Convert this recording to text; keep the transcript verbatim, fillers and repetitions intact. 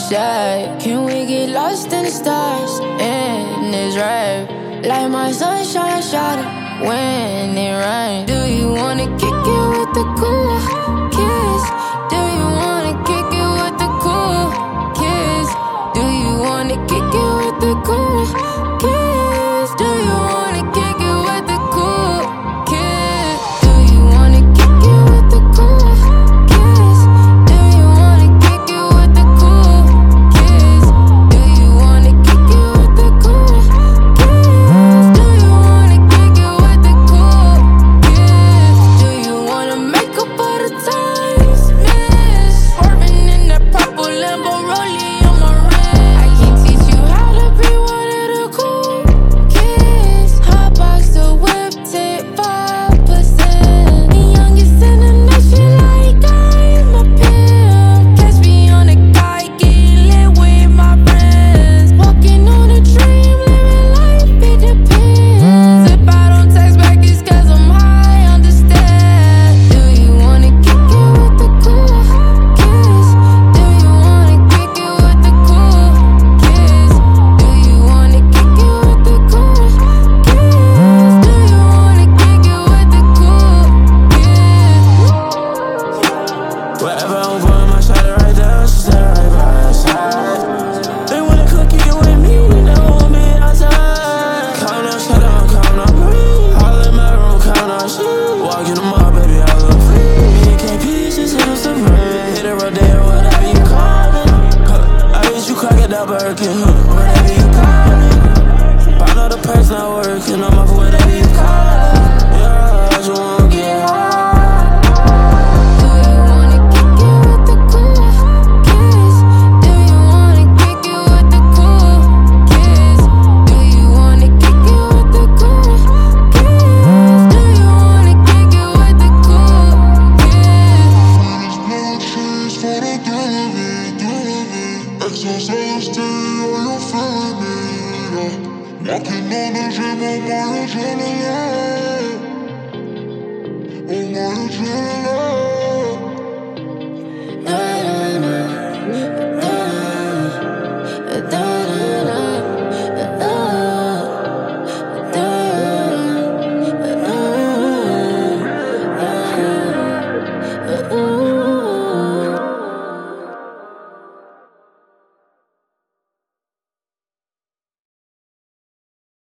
side. Can we get lost in the stars in this rap? Like my sunshine shot it when it rains. Do you wanna kick it with the cool kids? Do you wanna kick it with the cool kids? Do you wanna kick it with the cool kids? Do you wanna kick it with the cool kids? Do you wanna kick it with the cool kids? Do you wanna kick it with the cool kids? Do you wanna kick it with the cool kids? Do you wanna kick it with the cool kids? Do you wanna make up for the times missed? Swerving in that purple Lambo rollie on my wrist. I can teach you how to be one of the cool kids. Hot box the whip, tip five percent. The youngest in the nation, like I'm a pimp. Catch me on a guy, getting lit with my friends. Walking on a dream, living life, it depends. If I don't text back, it's cause I'm high, understand. Do you wanna kick it with the cool kids? Do you wanna kick it with the cool kids? Do you wanna kick it with the cool kids? Do you wanna kick it with the cool kids? Wherever I'm going, my shawty right there, she stay right by her side. They wanna come kick it with me, they never want me outside. Count on shut up, count on green. All in my room, count on shit. Walk in the mall, baby, I look free. Me and K P just hit us some rain. Hit it right there, whatever you call it. Huh, I wish you crack it that Birkin, huh, whatever you call it. But I know the purse not working, I'm off whatever you call it. Yeah, I just wanna get high. Do you wanna kick it with the cool kids? Do you wanna kick it with the cool kids? Do you wanna kick it with the cool kids? Do you wanna kick it with the cool kids? There's no trees for the thrill of it, thrill of it. Exercise day, are you feeling me? Yeah. Walking on the gym, oh my adrenaline. Oh my adrenaline.